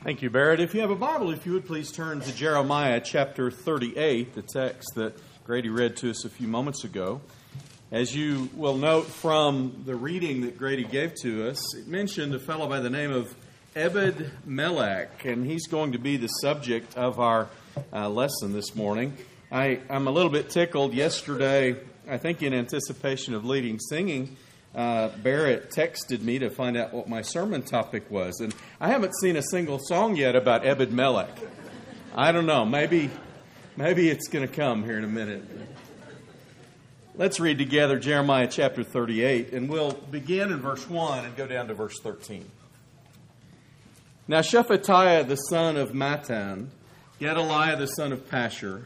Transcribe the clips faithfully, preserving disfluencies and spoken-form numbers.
Thank you, Barrett. If you have a Bible, if you would please turn to Jeremiah chapter thirty-eight, the text that Grady read to us a few moments ago. As you will note from the reading that Grady gave to us, it mentioned a fellow by the name of Ebed-Melech, and he's going to be the subject of our uh, lesson this morning. I, I'm a little bit tickled. Yesterday, I think in anticipation of leading singing, Uh, Barrett texted me to find out what my sermon topic was. And I haven't seen a single song yet about Ebed-Melech. I don't know. Maybe, maybe it's going to come here in a minute. Let's read together Jeremiah chapter thirty-eight. And we'll begin in verse one and go down to verse thirteen. Now Shephatiah the son of Mattan, Gedaliah the son of Pashur,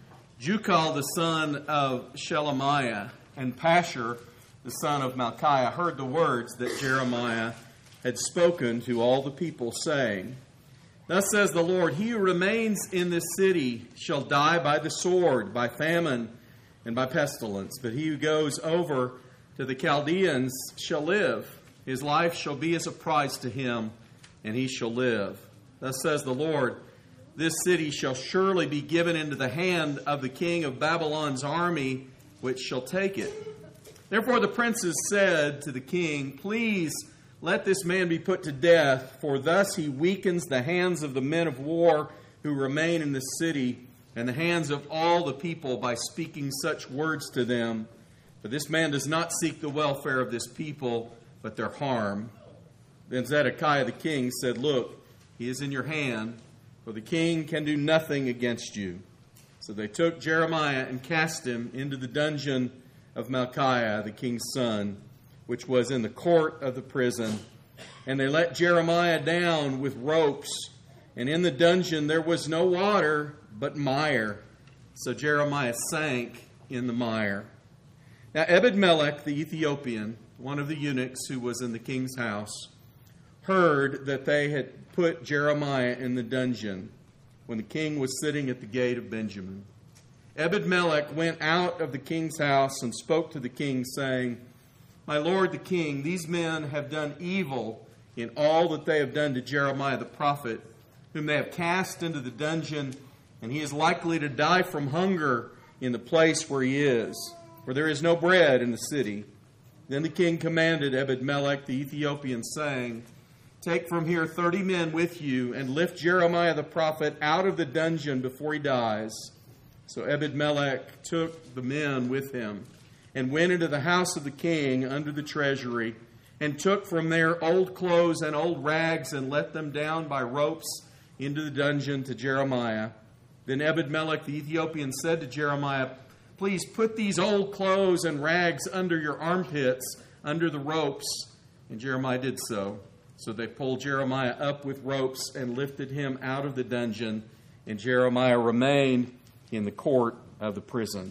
Jucal the son of Shelemiah, and Pashur the son of Malchiah, heard the words that Jeremiah had spoken to all the people, saying, Thus says the Lord, He who remains in this city shall die by the sword, by famine, and by pestilence. But he who goes over to the Chaldeans shall live. His life shall be as a prize to him, and he shall live. Thus says the Lord, This city shall surely be given into the hand of the king of Babylon's army, which shall take it. Therefore the princes said to the king, Please let this man be put to death, for thus he weakens the hands of the men of war who remain in the city, and the hands of all the people by speaking such words to them. For this man does not seek the welfare of this people, but their harm. Then Zedekiah the king said, Look, he is in your hand, for the king can do nothing against you. So they took Jeremiah and cast him into the dungeon of Malchiah, the king's son, which was in the court of the prison. And they let Jeremiah down with ropes, and in the dungeon there was no water, but mire. So Jeremiah sank in the mire. Now Ebed-Melech the Ethiopian, one of the eunuchs who was in the king's house, heard that they had put Jeremiah in the dungeon when the king was sitting at the gate of Benjamin. Ebed-Melech went out of the king's house and spoke to the king, saying, My lord the king, these men have done evil in all that they have done to Jeremiah the prophet, whom they have cast into the dungeon, and he is likely to die from hunger in the place where he is, for there is no bread in the city. Then the king commanded Ebed-Melech the Ethiopian, saying, Take from here thirty men with you, and lift Jeremiah the prophet out of the dungeon before he dies. So Ebed-Melech took the men with him and went into the house of the king under the treasury, and took from there old clothes and old rags and let them down by ropes into the dungeon to Jeremiah. Then Ebed-Melech the Ethiopian said to Jeremiah, Please put these old clothes and rags under your armpits, under the ropes. And Jeremiah did so. So they pulled Jeremiah up with ropes and lifted him out of the dungeon, and Jeremiah remained in the court of the prison.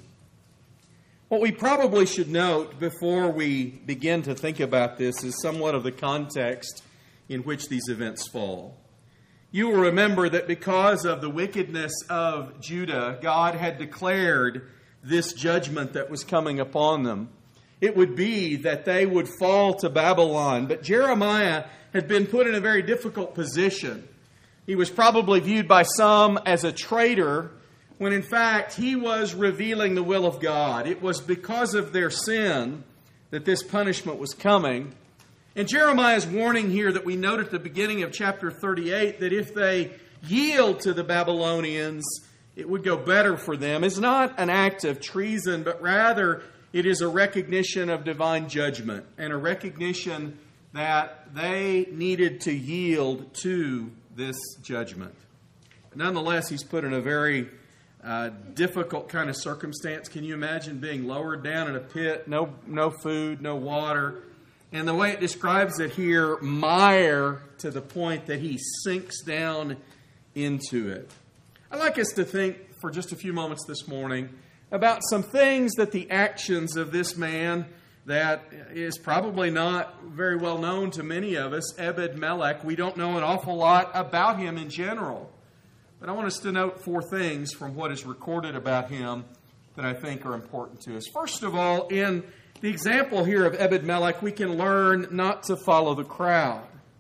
What we probably should note before we begin to think about this is somewhat of the context in which these events fall. You will remember that because of the wickedness of Judah, God had declared this judgment that was coming upon them. It would be that they would fall to Babylon. But Jeremiah had been put in a very difficult position. He was probably viewed by some as a traitor, when in fact he was revealing the will of God. It was because of their sin that this punishment was coming. And Jeremiah's warning here that we note at the beginning of chapter thirty-eight, that if they yield to the Babylonians, it would go better for them, is not an act of treason, but rather it is a recognition of divine judgment and a recognition that they needed to yield to this judgment. Nonetheless, he's put in a very Uh, difficult kind of circumstance. Can you imagine being lowered down in a pit, no no food, no water? And the way it describes it here, mire, to the point that he sinks down into it. I'd like us to think for just a few moments this morning about some things that the actions of this man that is probably not very well known to many of us, Ebed-Melech, we don't know an awful lot about him in general. But I want us to note four things from what is recorded about him that I think are important to us. First of all, in the example here of Ebed-Melech, we can learn not to follow the crowd.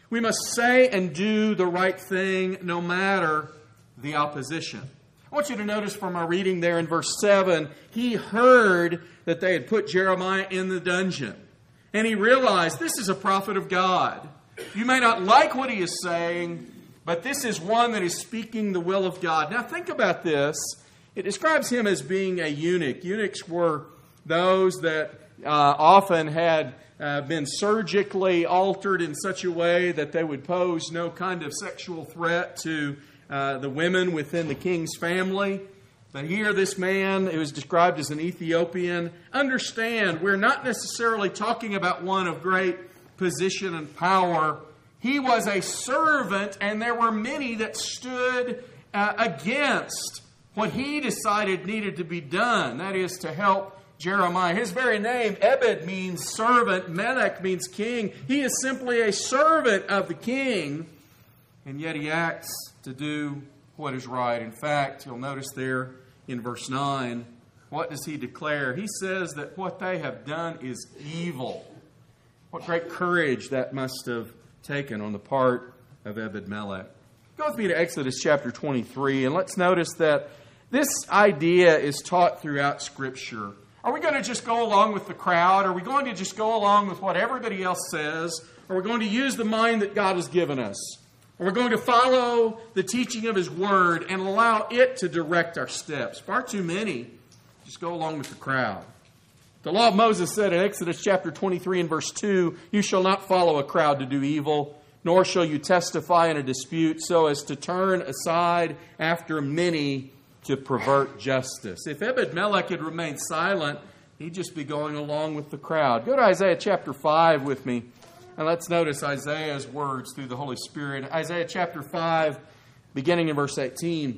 We must say and do the right thing no matter the opposition. I want you to notice from our reading there in verse seven, he heard that they had put Jeremiah in the dungeon. And he realized this is a prophet of God. You may not like what he is saying, but this is one that is speaking the will of God. Now think about this. It describes him as being a eunuch. Eunuchs were those that uh, often had uh, been surgically altered in such a way that they would pose no kind of sexual threat to uh, the women within the king's family. But here this man, who is described as an Ethiopian, understand we're not necessarily talking about one of great position and power. He was a servant, and there were many that stood uh, against what he decided needed to be done. That is to help Jeremiah. His very name, Ebed, means servant. Melech means king. He is simply a servant of the king, and yet he acts to do what is right. In fact, you'll notice there in verse nine, what does he declare? He says that what they have done is evil. What great courage that must have taken on the part of Ebed-Melech. Go with me to Exodus chapter twenty-three, and let's notice that this idea is taught throughout Scripture. Are we going to just go along with the crowd? Are we going to just go along with what everybody else says? Are we going to use the mind that God has given us? Are we going to follow the teaching of His Word and allow it to direct our steps? Far too many just go along with the crowd. The law of Moses said in Exodus chapter twenty-three and verse two, "You shall not follow a crowd to do evil, nor shall you testify in a dispute so as to turn aside after many to pervert justice." If Ebed-Melech had remained silent, he'd just be going along with the crowd. Go to Isaiah chapter five with me, and let's notice Isaiah's words through the Holy Spirit. Isaiah chapter five, beginning in verse eighteen.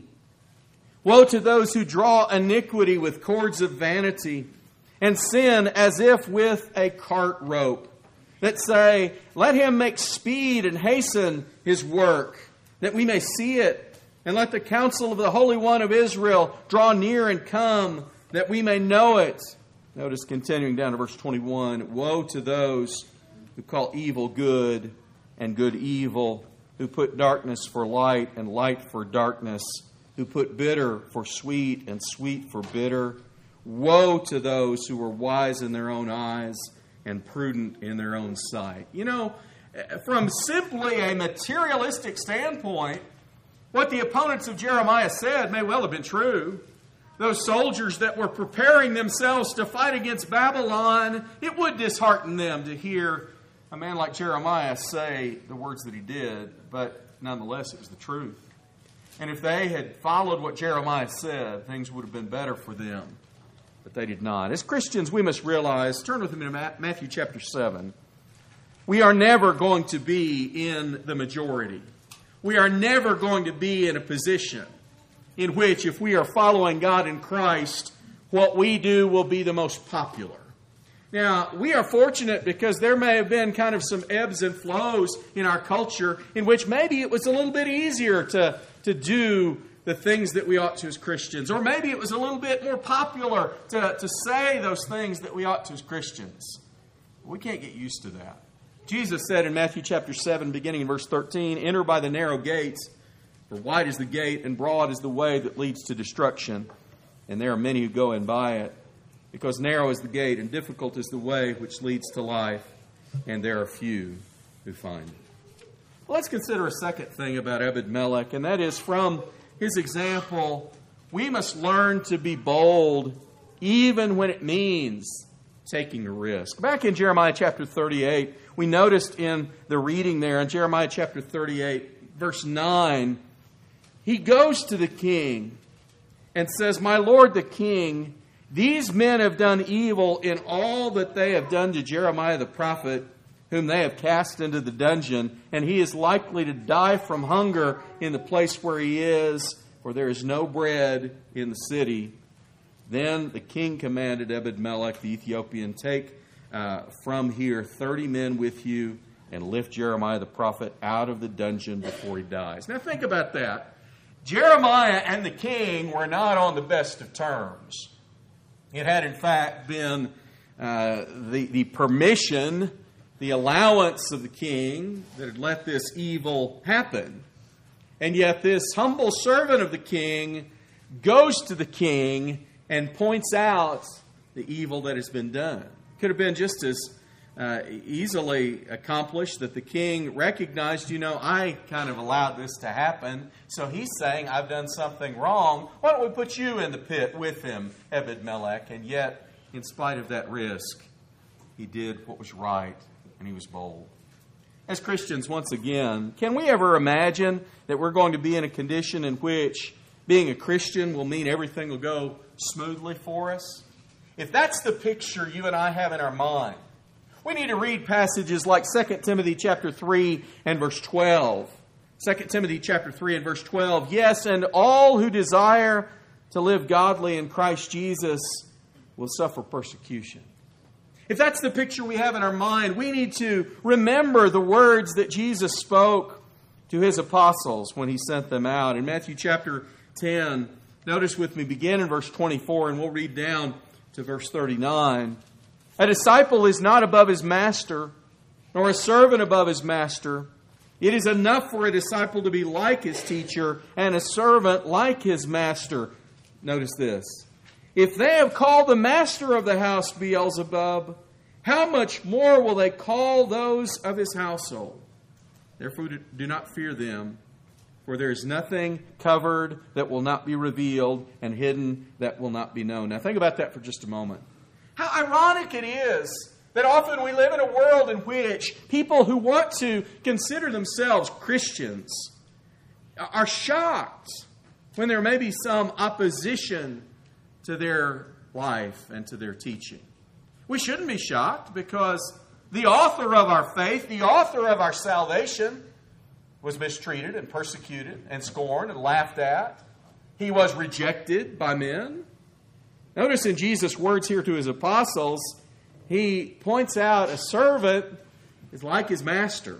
"Woe to those who draw iniquity with cords of vanity, and sin as if with a cart rope, that say, let him make speed and hasten his work, that we may see it. And let the counsel of the Holy One of Israel draw near and come, that we may know it." Notice continuing down to verse twenty-one, "Woe to those who call evil good and good evil, who put darkness for light and light for darkness, who put bitter for sweet and sweet for bitter. Woe to those who are wise in their own eyes and prudent in their own sight." You know, from simply a materialistic standpoint, what the opponents of Jeremiah said may well have been true. Those soldiers that were preparing themselves to fight against Babylon, it would dishearten them to hear a man like Jeremiah say the words that he did, but nonetheless it was the truth. And if they had followed what Jeremiah said, things would have been better for them. But they did not. As Christians, we must realize, turn with me to Matthew chapter seven. We are never going to be in the majority. We are never going to be in a position in which, if we are following God in Christ, what we do will be the most popular. Now, we are fortunate because there may have been kind of some ebbs and flows in our culture in which maybe it was a little bit easier to, to do the things that we ought to as Christians. Or maybe it was a little bit more popular to, to say those things that we ought to as Christians. We can't get used to that. Jesus said in Matthew chapter seven, beginning in verse thirteen, "Enter by the narrow gates, for wide is the gate and broad is the way that leads to destruction. And there are many who go in by it. Because narrow is the gate and difficult is the way which leads to life, and there are few who find it." Well, let's consider a second thing about Ebed-Melech, and that is from his example, we must learn to be bold even when it means taking a risk. Back in Jeremiah chapter thirty-eight, we noticed in the reading there in Jeremiah chapter thirty-eight, verse nine, he goes to the king and says, "My lord the king, these men have done evil in all that they have done to Jeremiah the prophet, whom they have cast into the dungeon, and he is likely to die from hunger in the place where he is, for there is no bread in the city." Then the king commanded Ebed-Melech the Ethiopian, "Take uh, from here thirty men with you, and lift Jeremiah the prophet out of the dungeon before he dies." Now think about that. Jeremiah and the king were not on the best of terms. It had in fact been uh, the, the permission the allowance of the king that had let this evil happen. And yet this humble servant of the king goes to the king and points out the evil that has been done. Could have been just as uh, easily accomplished that the king recognized, you know, I kind of allowed this to happen. So he's saying, I've done something wrong. Why don't we put you in the pit with him, Ebed-Melech? And yet, in spite of that risk, he did what was right, and he was bold. As Christians, once again, can we ever imagine that we're going to be in a condition in which being a Christian will mean everything will go smoothly for us? If that's the picture you and I have in our mind, we need to read passages like Second Timothy chapter three and verse twelve. Second Timothy chapter three and verse twelve. Yes, and all who desire to live godly in Christ Jesus will suffer persecution. If that's the picture we have in our mind, we need to remember the words that Jesus spoke to His apostles when He sent them out. In Matthew chapter ten, notice with me, begin in verse twenty-four, and we'll read down to verse thirty-nine. A disciple is not above his master, nor a servant above his master. It is enough for a disciple to be like his teacher, and a servant like his master. Notice this. If they have called the master of the house Beelzebub, how much more will they call those of his household? Therefore do not fear them, for there is nothing covered that will not be revealed, and hidden that will not be known. Now think about that for just a moment. How ironic it is that often we live in a world in which people who want to consider themselves Christians are shocked when there may be some opposition to their life and to their teaching. We shouldn't be shocked, because the author of our faith, the author of our salvation, was mistreated and persecuted and scorned and laughed at. He was rejected by men. Notice in Jesus' words here to His apostles, He points out a servant is like his master.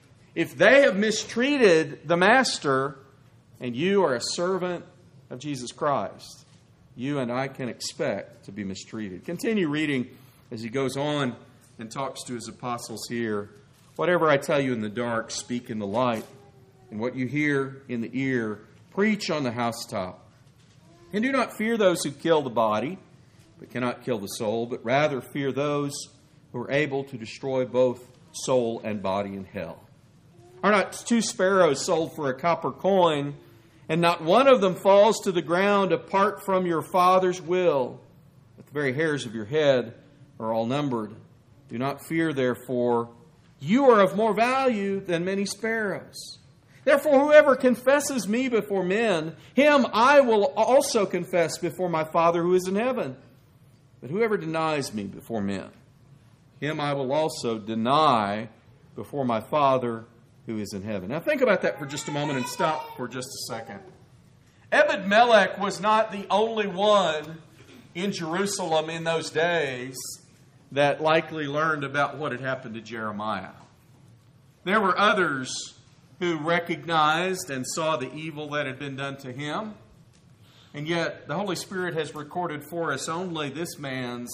If they have mistreated the master, and you are a servant of Jesus Christ, you and I can expect to be mistreated. Continue reading as he goes on and talks to his apostles here. Whatever I tell you in the dark, speak in the light. And what you hear in the ear, preach on the housetop. And do not fear those who kill the body, but cannot kill the soul, but rather fear those who are able to destroy both soul and body in hell. Are not two sparrows sold for a copper coin, and not one of them falls to the ground apart from your Father's will? But the very hairs of your head are all numbered. Do not fear, therefore. You are of more value than many sparrows. Therefore, whoever confesses me before men, him I will also confess before my Father who is in heaven. But whoever denies me before men, him I will also deny before my Father who is in heaven. Now think about that for just a moment and stop for just a second. Ebed-Melech was not the only one in Jerusalem in those days that likely learned about what had happened to Jeremiah. There were others who recognized and saw the evil that had been done to him. And yet the Holy Spirit has recorded for us only this man's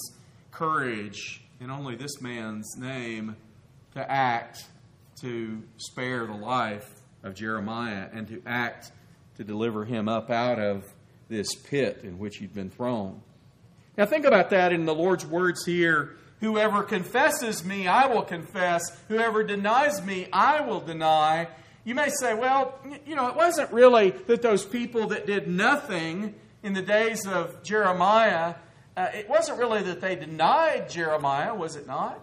courage and only this man's name to act to spare the life of Jeremiah and to act to deliver him up out of this pit in which he'd been thrown. Now think about that in the Lord's words here. Whoever confesses me, I will confess. Whoever denies me, I will deny. You may say, well, you know, it wasn't really that those people that did nothing in the days of Jeremiah, uh, it wasn't really that they denied Jeremiah, was it not?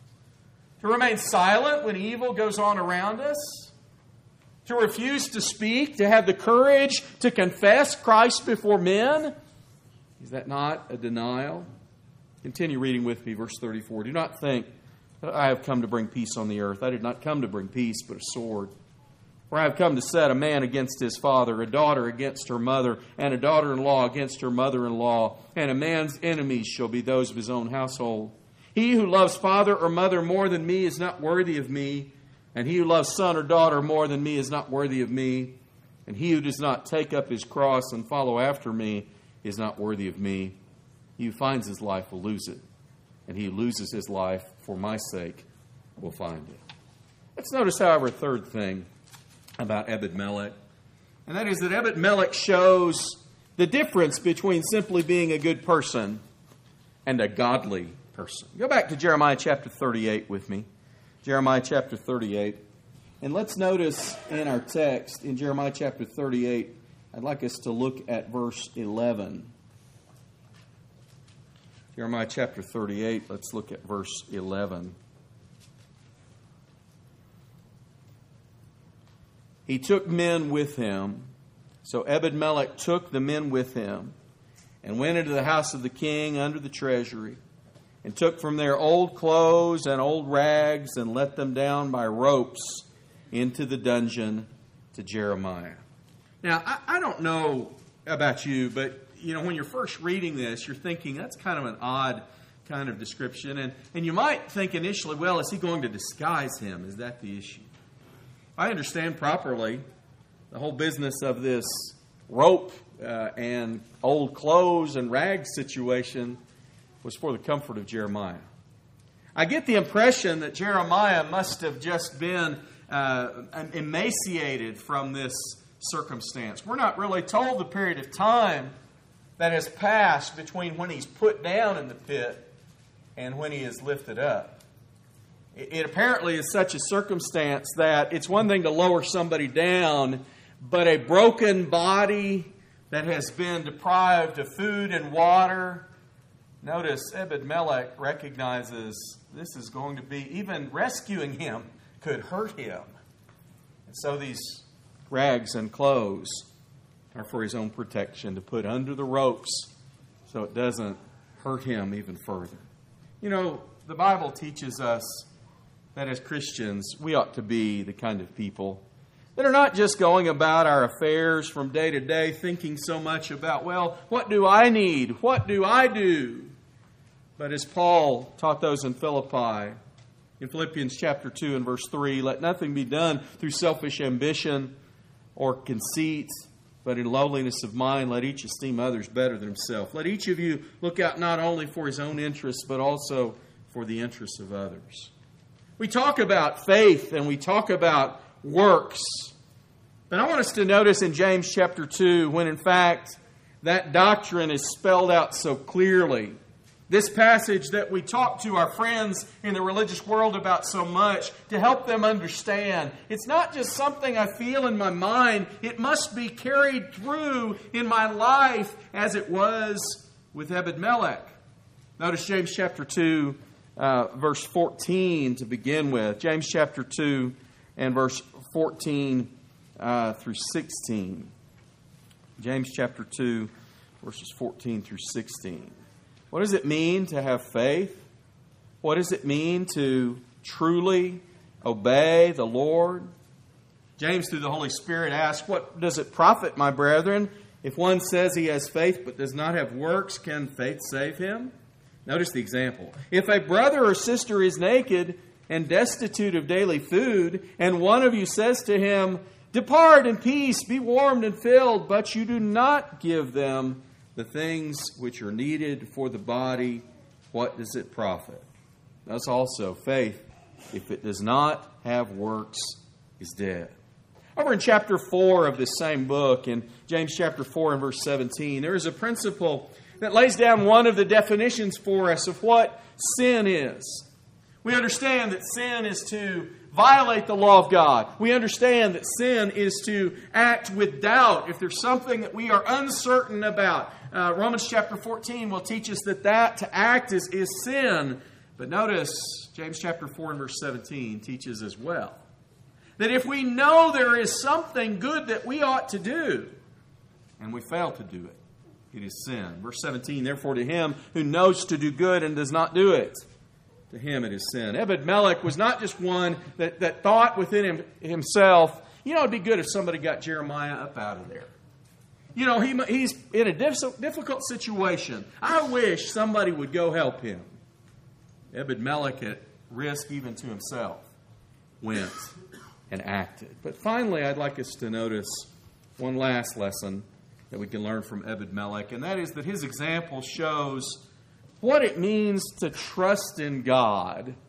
To remain silent when evil goes on around us? To refuse to speak? To have the courage to confess Christ before men? Is that not a denial? Continue reading with me, verse thirty-four. Do not think that I have come to bring peace on the earth. I did not come to bring peace, but a sword. For I have come to set a man against his father, a daughter against her mother, and a daughter-in-law against her mother-in-law. And a man's enemies shall be those of his own household. He who loves father or mother more than me is not worthy of me. And he who loves son or daughter more than me is not worthy of me. And he who does not take up his cross and follow after me is not worthy of me. He who finds his life will lose it. And he who loses his life for my sake will find it. Let's notice, however, a third thing about Ebed-Melech, and that is that Ebed-Melech shows the difference between simply being a good person and a godly person. Go back to Jeremiah chapter thirty-eight with me. Jeremiah chapter thirty-eight. And let's notice in our text, in Jeremiah chapter thirty-eight, I'd like us to look at verse eleven. Jeremiah chapter thirty-eight, let's look at verse eleven. He took men with him. So Ebed-Melech took the men with him and went into the house of the king under the treasury and took from their old clothes and old rags and let them down by ropes into the dungeon to Jeremiah. Now, I, I don't know about you, but you know, when you're first reading this, you're thinking that's kind of an odd kind of description. And, and you might think initially, well, is he going to disguise him? Is that the issue? I understand properly the whole business of this rope uh, and old clothes and rags situation was for the comfort of Jeremiah. I get the impression that Jeremiah must have just been uh, emaciated from this circumstance. We're not really told the period of time that has passed between when he's put down in the pit and when he is lifted up. It apparently is such a circumstance that it's one thing to lower somebody down, but a broken body that has been deprived of food and water. Notice Ebed-Melech recognizes this is going to be, even rescuing him could hurt him. And so these rags and clothes are for his own protection, to put under the ropes so it doesn't hurt him even further. You know, the Bible teaches us that as Christians, we ought to be the kind of people that are not just going about our affairs from day to day thinking so much about, well, what do I need? What do I do? But as Paul taught those in Philippi, in Philippians chapter two and verse three, let nothing be done through selfish ambition or conceit, but in lowliness of mind, let each esteem others better than himself. Let each of you look out not only for his own interests, but also for the interests of others. We talk about faith and we talk about works. But I want us to notice in James chapter two, when in fact that doctrine is spelled out so clearly. This passage that we talk to our friends in the religious world about so much to help them understand. It's not just something I feel in my mind. It must be carried through in my life as it was with Ebed-Melech. Notice James chapter two, uh, verse fourteen to begin with. James chapter two and verse fourteen uh, through sixteen. James chapter two, verses fourteen through sixteen. What does it mean to have faith? What does it mean to truly obey the Lord? James, through the Holy Spirit, asks, what does it profit, my brethren, if one says he has faith but does not have works? Can faith save him? Notice the example. If a brother or sister is naked and destitute of daily food, and one of you says to him, depart in peace, be warmed and filled, but you do not give them the things which are needed for the body, what does it profit? Thus also, faith, if it does not have works, is dead. Over in chapter four of this same book, in James chapter four and verse seventeen, there is a principle that lays down one of the definitions for us of what sin is. We understand that sin is to violate the law of God. We understand that sin is to act with doubt. If there's something that we are uncertain about, uh, Romans chapter fourteen will teach us that that to act is, is sin. But notice, James chapter four and verse seventeen teaches as well that if we know there is something good that we ought to do, and we fail to do it, it is sin. Verse seventeen, therefore to him who knows to do good and does not do it, to him it is sin. Ebed-Melech was not just one that, that thought within him, himself, you know, it'd be good if somebody got Jeremiah up out of there. You know, he, he's in a difficult situation. I wish somebody would go help him. Ebed-Melech, at risk even to himself, went and acted. But finally, I'd like us to notice one last lesson that we can learn from Ebed-Melech, and that is that his example shows what it means to trust in God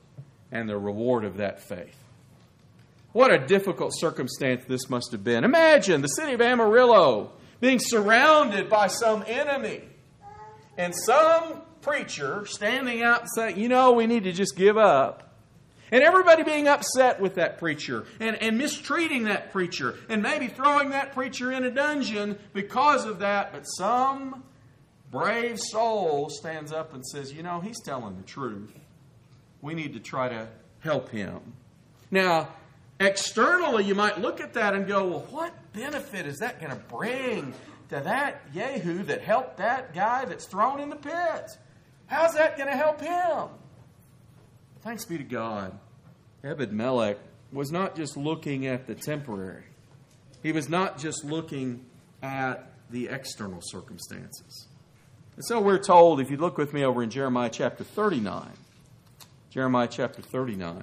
and the reward of that faith. What a difficult circumstance this must have been. Imagine the city of Amarillo being surrounded by some enemy, and some preacher standing out and saying, you know, we need to just give up. And everybody being upset with that preacher and, and mistreating that preacher and maybe throwing that preacher in a dungeon because of that. But some brave soul stands up and says, you know, he's telling the truth. We need to try to help him. Now, externally, you might look at that and go, well, what benefit is that going to bring to that Jehu that helped that guy that's thrown in the pit? How's that going to help him? Thanks be to God, Ebed-Melech was not just looking at the temporary. He was not just looking at the external circumstances. And so we're told, if you look with me over in Jeremiah chapter thirty-nine, Jeremiah chapter thirty-nine,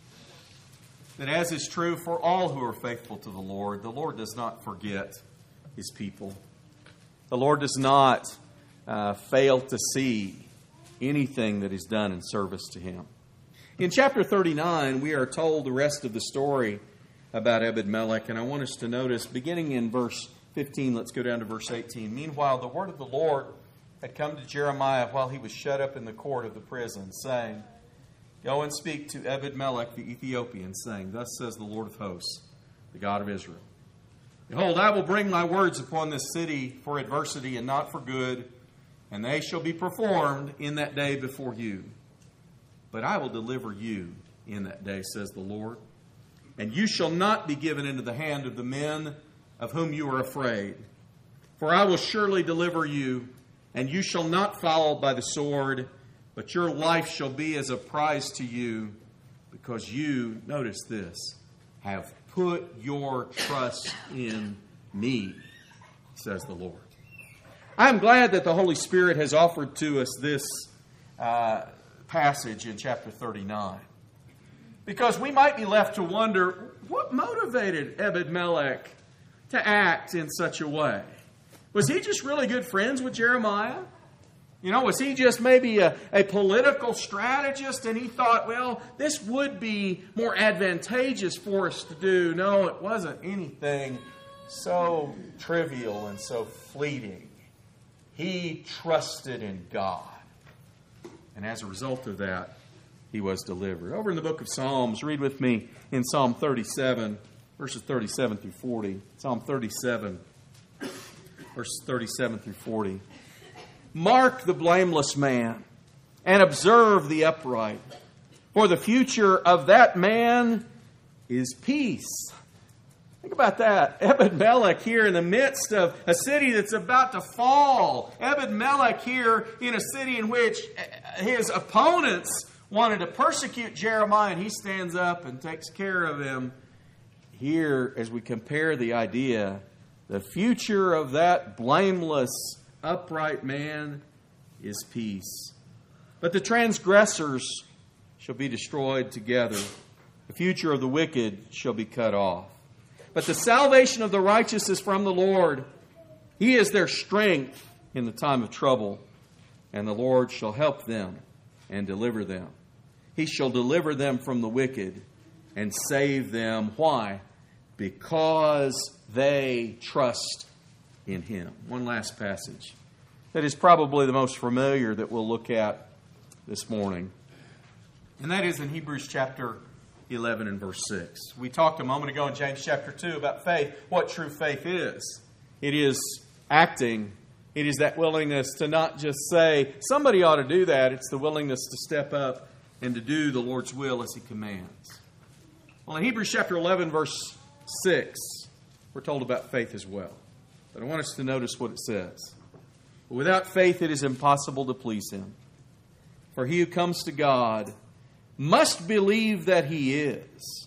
that as is true for all who are faithful to the Lord, the Lord does not forget His people. The Lord does not uh, fail to see anything that is done in service to Him. In chapter thirty-nine, we are told the rest of the story about Ebed-Melech, and I want us to notice, beginning in verse fifteen, let's go down to verse eighteen. Meanwhile, the word of the Lord had come to Jeremiah while he was shut up in the court of the prison, saying, Go and speak to Ebed-Melech the Ethiopian, saying, Thus says the Lord of hosts, the God of Israel. Behold, I will bring my words upon this city for adversity and not for good, and they shall be performed in that day before you. But I will deliver you in that day, says the Lord. And you shall not be given into the hand of the men of whom you are afraid. For I will surely deliver you, and you shall not fall by the sword, but your life shall be as a prize to you, because you, notice this, have put your trust in me, says the Lord. I'm glad that the Holy Spirit has offered to us this uh, passage in chapter thirty-nine. Because we might be left to wonder, what motivated Ebed-Melech to act in such a way? Was he just really good friends with Jeremiah? You know, was he just maybe a, a political strategist and he thought, well, this would be more advantageous for us to do? No, it wasn't anything so trivial and so fleeting. He trusted in God. And as a result of that, he was delivered. Over in the book of Psalms, read with me in Psalm thirty-seven, verses thirty-seven through forty. Psalm thirty-seven, verses thirty-seven through forty. Mark the blameless man and observe the upright, for the future of that man is peace. Think about that. Ebed-Melech here in the midst of a city that's about to fall. Ebed-Melech here in a city in which his opponents wanted to persecute Jeremiah, and he stands up and takes care of him. Here, as we compare the idea, the future of that blameless, upright man is peace. But the transgressors shall be destroyed together. The future of the wicked shall be cut off. But the salvation of the righteous is from the Lord. He is their strength in the time of trouble, and the Lord shall help them and deliver them. He shall deliver them from the wicked and save them. Why? Because they trust in Him. One last passage that is probably the most familiar that we'll look at this morning. And that is in Hebrews chapter eleven and verse six. We talked a moment ago in James chapter two about faith, what true faith is. It is acting. It is that willingness to not just say, somebody ought to do that. It's the willingness to step up and to do the Lord's will as He commands. Well, in Hebrews chapter eleven, verse six, we're told about faith as well. But I want us to notice what it says. Without faith, it is impossible to please Him. For he who comes to God must believe that He is,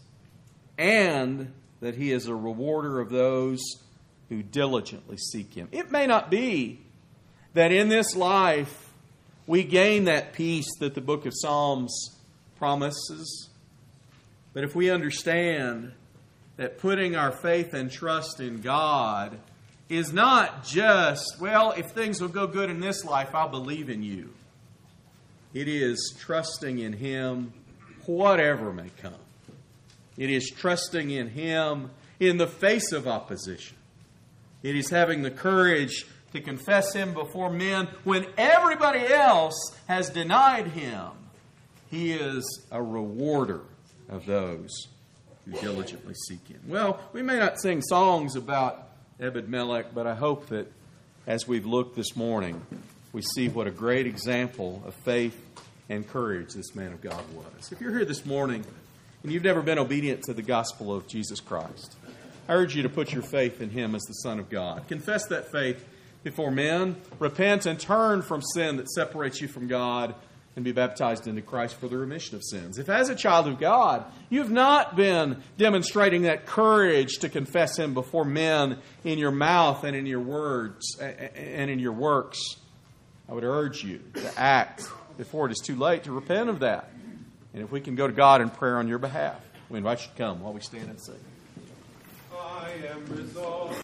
and that He is a rewarder of those who diligently seek Him. It may not be that in this life we gain that peace that the book of Psalms promises, but if we understand that putting our faith and trust in God is not just, well, if things will go good in this life, I'll believe in you. It is trusting in Him whatever may come. It is trusting in Him in the face of opposition. It is having the courage to confess Him before men when everybody else has denied Him. He is a rewarder of those who diligently seek Him. Well, we may not sing songs about Ebed-Melech, but I hope that as we've looked this morning, we see what a great example of faith and courage this man of God was. If you're here this morning and you've never been obedient to the gospel of Jesus Christ, I urge you to put your faith in Him as the Son of God. Confess that faith before men. Repent and turn from sin that separates you from God, and be baptized into Christ for the remission of sins. If as a child of God, you've not been demonstrating that courage to confess Him before men in your mouth and in your words and in your works, I would urge you to act before it is too late, to repent of that. And if we can go to God in prayer on your behalf, we invite you to come while we stand and sing. I am resolved.